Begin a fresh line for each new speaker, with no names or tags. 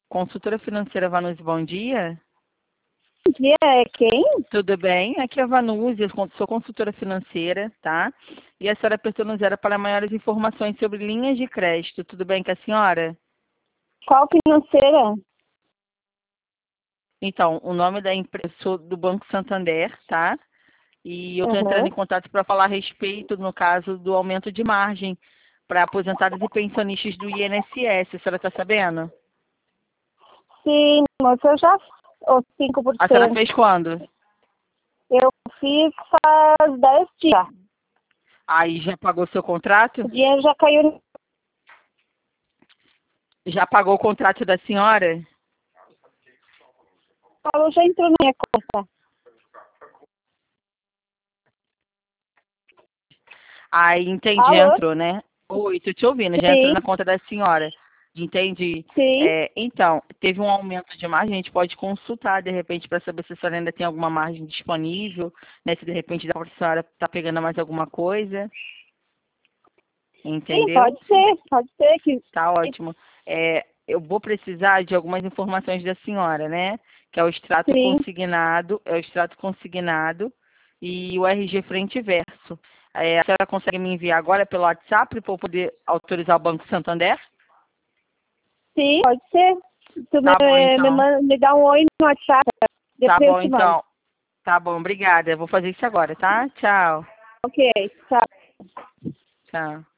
Consultora financeira Vanuzi, bom dia.
Bom dia, é quem?
Tudo bem? Aqui é a Vanuzi, eu sou consultora financeira, tá? E a senhora apertou no 0 para maiores informações sobre linhas de crédito. Tudo bem com a senhora?
Qual financeira?
Então, o nome da empresa, sou do Banco Santander, tá? E eu estou entrando em
Uhum.
contato para falar a respeito, no caso, do aumento de margem para aposentados e pensionistas do INSS. A senhora está sabendo?
Sim, mas eu já... Os
A senhora
5%.
fez quando?
Eu fiz faz 10 dias.
Aí já pagou seu
O
contrato?
dinheiro já caiu.
Já pagou o contrato da senhora?
O valor já entrou na minha conta.
Aí entendi,
Alô?
entrou, né? Oi, tô te ouvindo, já entrou
Sim,
na conta da senhora. Entendi.
sim.
Então, teve um aumento de margem, a gente pode consultar de repente para saber se a senhora ainda tem alguma margem disponível, né? Se de repente dá para a senhora tá pegando mais alguma coisa,
Sim,
entendeu?
pode ser que...
Tá ótimo. Eu vou precisar de algumas informações da senhora, né? Que é o
Sim,
extrato consignado e o RG frente e verso. A senhora consegue me enviar agora pelo WhatsApp para eu poder autorizar o Banco Santander?
sim, pode ser. Tu
Tá bom, então.
me dá um oi no WhatsApp,
Tá
depois eu
bom,
te mando.
então. Tá bom, obrigada. Eu vou fazer isso agora, tá? Tchau.
Ok, tchau.
Tchau.